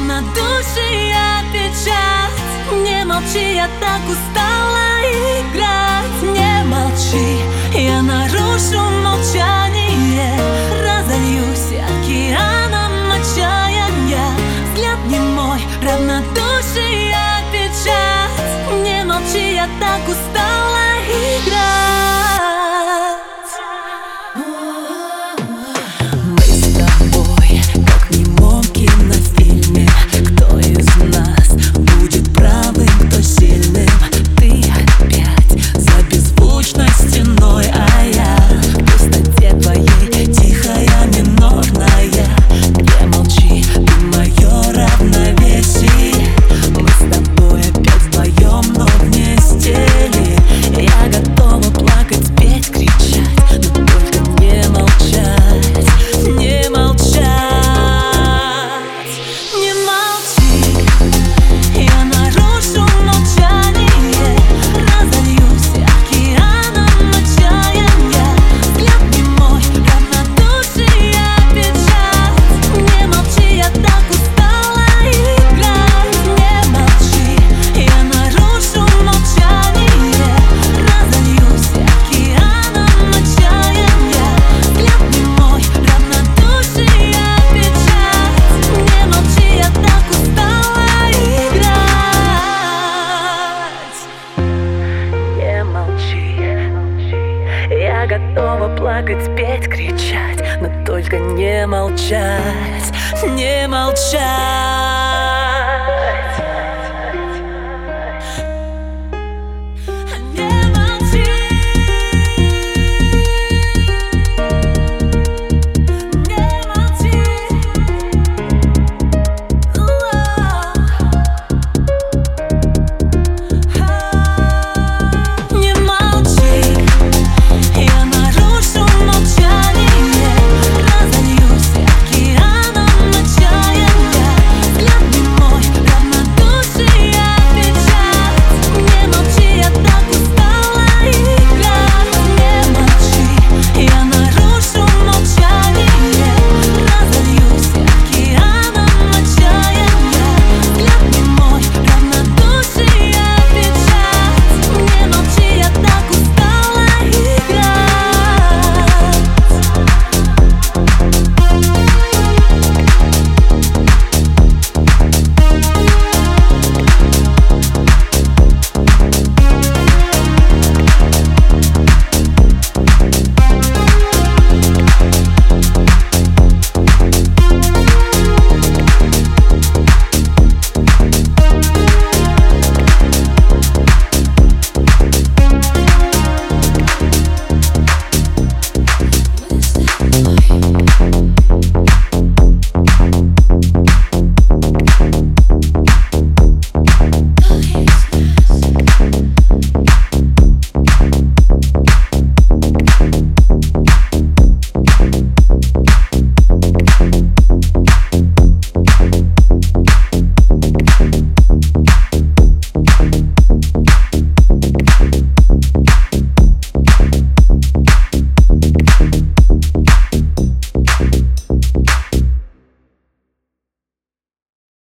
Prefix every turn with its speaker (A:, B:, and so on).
A: равнодушие, печать. Не молчи, я так устала играть. Не молчи, я нарушу молчание, разольюсь океаном отчаяния. Взгляд не мой, равнодушие, печать. Не молчи, я так устала играть. Мы с тобой, как в немом кинофильме. Кто из нас будет правым, кто сильным? Ты опять за беззвучной стеной, а я в пустоте твоей, тихая, минорная. Не молчи, ты мое равновесие. Мы с тобой опять вдвоем, но вместе ли? Я готова плакать, петь, кричать, но только не молчать, не молчать. Не молчи, я нарушу молчание, разольюсь океаном отчаяния. Взгляд не мой, равнодушие, печать. Не молчи, я так устала играть. Не молчи, я нарушу молчание, разольюсь океаном отчаяния. Взгляд не мой, равнодушие, печать. Не молчи, я так устала играть. Не молчи, я готова плакать, петь, кричать, но только не молчать, не молчать.